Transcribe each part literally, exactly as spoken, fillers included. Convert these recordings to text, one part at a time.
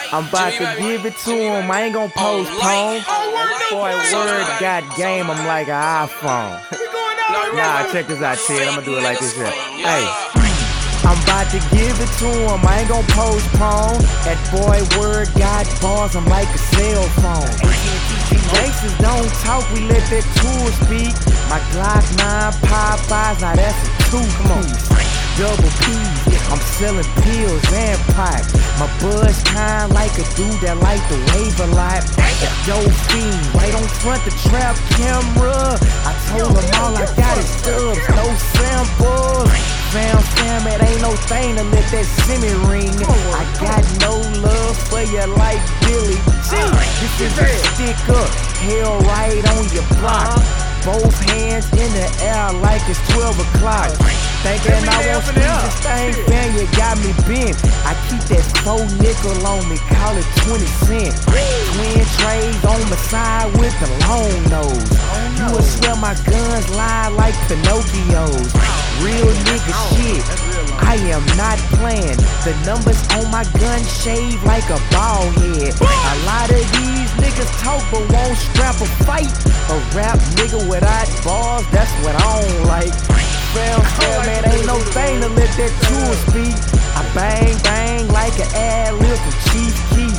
I'm about to give it to him, I ain't gon' postpone. Boy, word got game, I'm like an iPhone. Nah, check this out, Ted, I'ma do it like this here. Hey, I'm about to give it to him, I ain't gon' postpone. That boy word got bars, I'm like a cell phone. Gangsters don't talk, we let that tool speak. My Glock nine Popeyes, now that's a two, come on. Double P's, I'm selling pills and pot. My buzz kind like a dude that like to wave a lot. A dope fiend, right on front the trap camera. I told him all I got is stubs, no samples. Fam, fam, it ain't no thing to let that semi ring. I got no love for you like Billy Jean. This is a stick up, hell right on your block. Both hands in the air like it's twelve o'clock. Thinking I won't squeeze this thing, man, you got me bent. I keep that four nickel on me, call it twenty cent. Twin trays on my side with the long nose. You will swear my guns lie like Pinocchio's. Real nigga shit, I am not playing. The numbers on my gun shave like a bald head. A lot of these niggas talk but won't strap a fight. A rap nigga without balls, that's what I don't like. Fam, fam, man, ain't no thing to let that tool speak. I bang, bang like an ad lib from Chief Keef.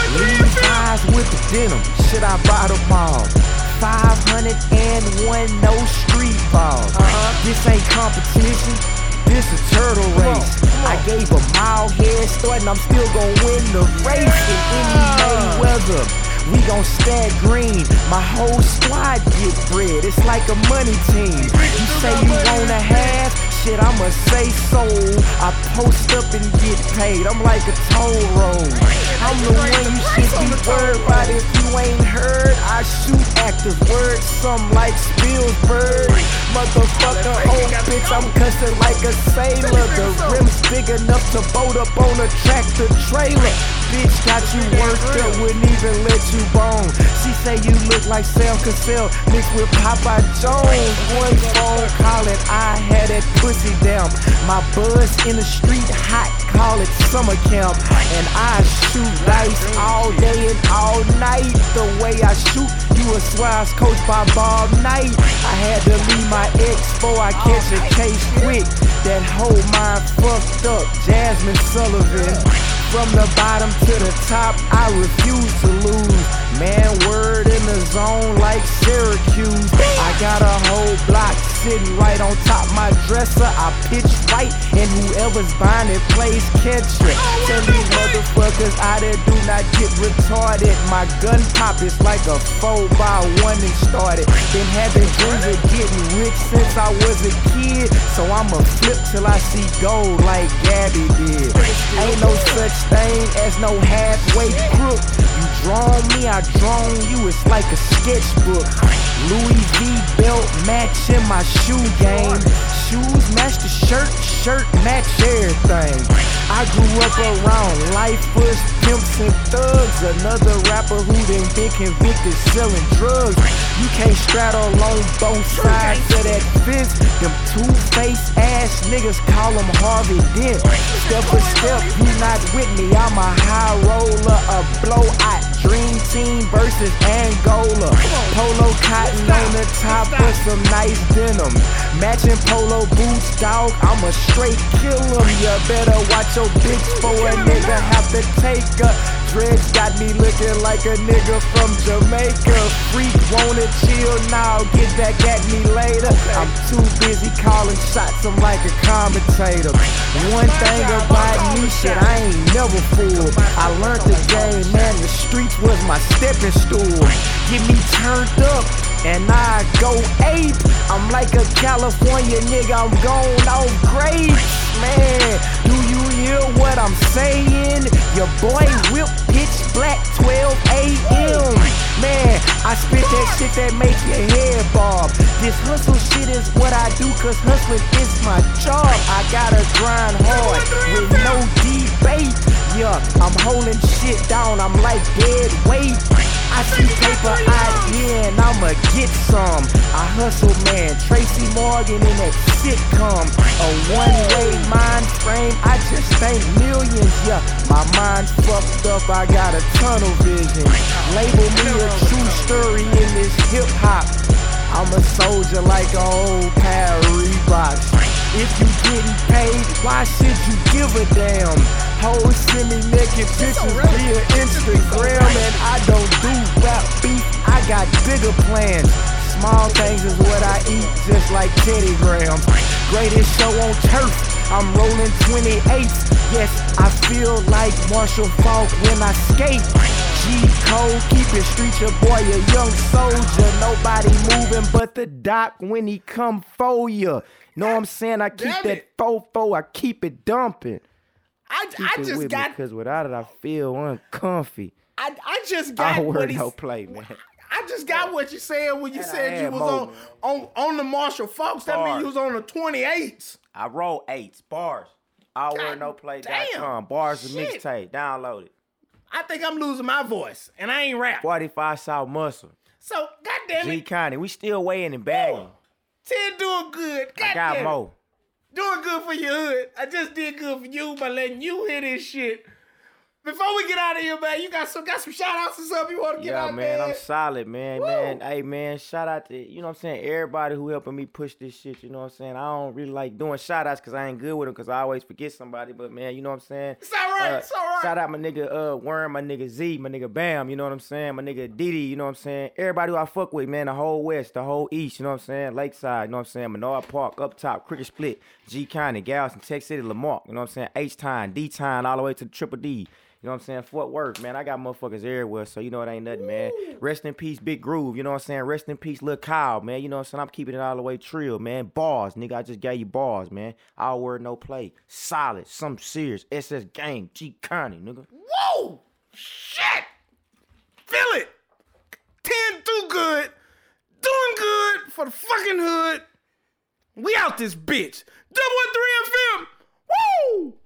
Levi's with the denim, shit I bought them all. five hundred and one, no street balls. Uh-huh. This ain't competition, this a turtle race. I gave a mild head start and I'm still gon' win the race. In any Mayweather, we gon' stack green. My whole squad get bread, it's like a money team. You say you wanna have, shit, I'ma say so. I post up and get paid, I'm like a toll road. I'm the one you should be worried about if you ain't heard. I shoot actors, word some like Spielberg. Motherfucker, oh bitch, I'm cussing like a sailor. The rim's big enough to boat up on a tractor trailer. Bitch got you worked up, wouldn't even let you bone. She say you look like Sam Cassell mixed with Popeye Jones. One phone call and I had that pussy down. My buzz in the street hot, call it summer camp. And I shoot dice all day and all night. The way I shoot, you would swear I was coached by Bob Knight. I had to leave my ex before I catch a case quick. That whole mind fucked up, Jasmine Sullivan. From the bottom to the top, I refuse to lose. Man, word in the zone like Syracuse. I got a whole block sitting right on top my dresser. I pitch right, and whoever's buying it plays catcher. Tell these motherfuckers out there do not get retarded. My gun pop is like a four by one and started. Been having dreams of getting rich since I was a kid. So I'ma flip till I see gold like Gabby did. Ain't no such thing as no halfway crook. You drawn me, I drawn you, it's like a sketchbook. Louis V belt matching my shoe game. Shoes match the shirt, shirt match everything. I grew up around lifers, pimps, and thugs. Another rapper who done been convicted selling drugs. You can't straddle on both sides of that fence. Them two-faced ass niggas call them Harvey Dent. Step for step, you not with me, I'm a high roller, a blowout. Dream team versus Angola. Polo cotton on the top of some nice denim. Matching polo boots, dog, I'm a straight kill 'em. You better watch your bitch for a nigga have to take her. Dreads got me looking like a nigga from Jamaica. Freak wanna chill now, get back at me later. I'm too busy calling shots, I'm like a commentator. One thing about me, shit, I ain't never fooled. I learned the game, man, the streets was my stepping stool. Get me turned up, and I go ape. I'm like a California nigga, I'm gone off grapes. Man, do you hear what I'm saying? Your boy whip pitch black twelve A M Man, I spit that shit that make your head bob. This hustle shit is what I do, cause hustling is my job. I gotta grind hard with no debate. Yeah, I'm holding shit down, I'm like dead weight. I see paper I in, I'ma get some. I hustle, man, Tracy Morgan in that sitcom. A one-way mind frame, I just think millions, yeah. My mind's fucked up, I got a tunnel vision. Label me a true story in this hip-hop. I'm a soldier like an old pair of Reeboks. If you getting paid, why should you give a damn? Hoes send me naked pictures via Instagram, and I don't do rap beef, I got bigger plans. Small things is what I eat, just like Teddy Graham. Greatest show on turf, I'm rolling twenty-eights. Yes, I feel like Marshall Falk when I skate. G-Code, keep it street, your boy a young soldier. Nobody moving but the doc when he come for ya. Know what I'm saying? I keep Damn that fofo, I keep it dumping. I, keep I it just with got... Because without it, I feel uncomfy. I, I just got... I don't work no no play, man. I just got what you said when you And said you was more, on, on on the Marshall Falks. That means you was on the twenty-eights. I roll eights, bars. I'll wear no play dot com. Bars and mixtape. Download it. I think I'm losing my voice, and I ain't rap. forty-five South Muscle. So, goddamn it. G Connie, we still weighing and bagging. Ted doing good. God I got damn more. Doing good for your hood. I just did good for you by letting you hear this shit. Before we get out of here, man, you got some got some shout outs or something you want to get yeah, out man, there? I'm solid, man. Woo. Man, hey, man, shout out to, you know what I'm saying, everybody who helping me push this shit, you know what I'm saying? I don't really like doing shout outs because I ain't good with them because I always forget somebody, but, man, you know what I'm saying? It's all right, uh, it's all right. Shout out my nigga uh, Worm, my nigga Z, my nigga Bam, you know what I'm saying? My nigga Diddy, you know what I'm saying? Everybody who I fuck with, man, the whole West, the whole East, you know what I'm saying? Lakeside, you know what I'm saying? Menard Park, Up Top, Cricket Split, G County, Galveston, Tech City, Lamar, you know what I'm saying? H-Time, D-Time, all the way to the Triple D. You know what I'm saying? Fort Worth, man. I got motherfuckers everywhere, so you know it ain't nothing, man. Rest in peace, Big Groove. You know what I'm saying? Rest in peace, Lil Kyle, man. You know what I'm saying? I'm keeping it all the way trill, man. Bars, nigga. I just gave you bars, man. All word, no play. Solid. Some serious. S S Gang. G Connie, nigga. Whoa! Shit! Feel it! ten too good. Doing good for the fucking hood. We out this bitch. Double and three and